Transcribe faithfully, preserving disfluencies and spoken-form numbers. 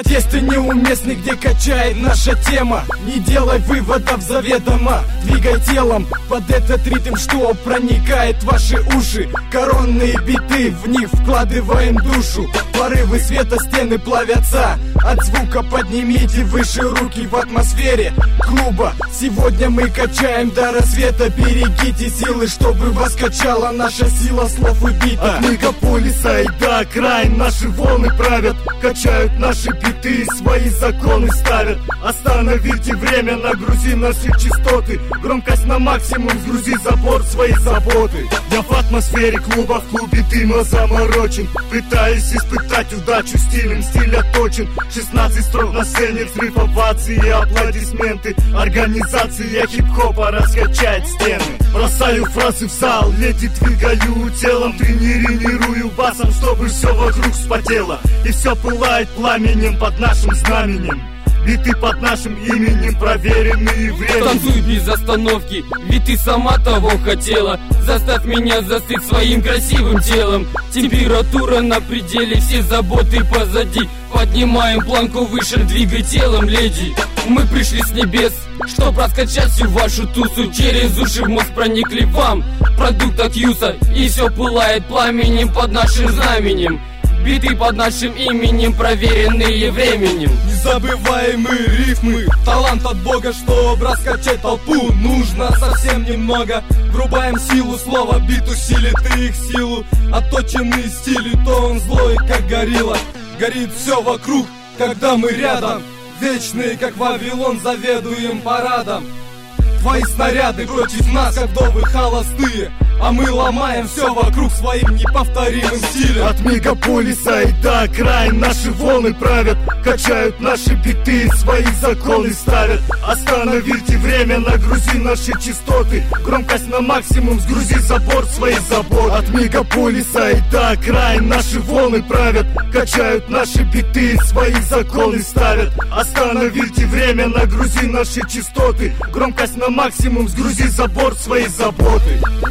Протесты неуместны, где качает наша тема. Не делай выводов заведомо, двигай телом под этот ритм, что проникает в ваши уши. Коронные биты, в них вкладываем душу. Порывы света, стены плавятся от звука. Поднимите выше руки в атмосфере клуба. Сегодня мы качаем до рассвета. Берегите силы, чтобы вас качала наша сила слов и битов. От мегаполиса и до окраин наши волны правят. Качают наши биты, свои законы ставят. Остановите время, нагрузи на все частоты. Громкость на максимум, сгрузи за борт свои заботы. Я в атмосфере клуба, в клубе дыма заморочен. Пытаюсь испытать удачу стилем, стиль отточен. шестнадцать строк на сцене, взрыв овации и аплодисменты. Организация хип-хопа раскачает стены. Бросаю фразы в зал, леди двигаю телом. Тренирую басом, чтобы все вокруг вспотело. И все пылает пламенем под нашим знаменем. Биты под нашим именем, проверенные временем. Танцуй без остановки, ведь ты сама того хотела. Заставь меня застыть своим красивым телом. Температура на пределе, все заботы позади. Поднимаем планку выше, двигай телом, леди. Мы пришли с небес, чтоб раскачать всю вашу тусу. Через уши в мозг проникли вам продукт от Юса. И все пылает пламенем под нашим знаменем. Биты под нашим именем, проверенные временем. Незабываемые рифмы, талант от Бога, чтоб раскачать толпу, нужно совсем немного. Врубаем силу слова, бит усилит их силу. Отточенный стиль, то он злой, как горилла. Горит все вокруг, когда мы рядом. Вечные, как Вавилон, заведуем парадом. Твои снаряды против нас, как вдовы холостые. А мы ломаем все вокруг своим неповторимым стилем. От мегаполиса и до окраин наши волны правят. Качают наши биты, свои законы ставят. Остановите время, нагрузи наши частоты. Громкость на максимум, сгрузи за борт свои заботы. От мегаполиса и до окраин наши волны правят. Качают наши биты, свои законы ставят. Остановите время, нагрузи наши частоты. Громкость на максимум, сгрузи за борт свои заботы.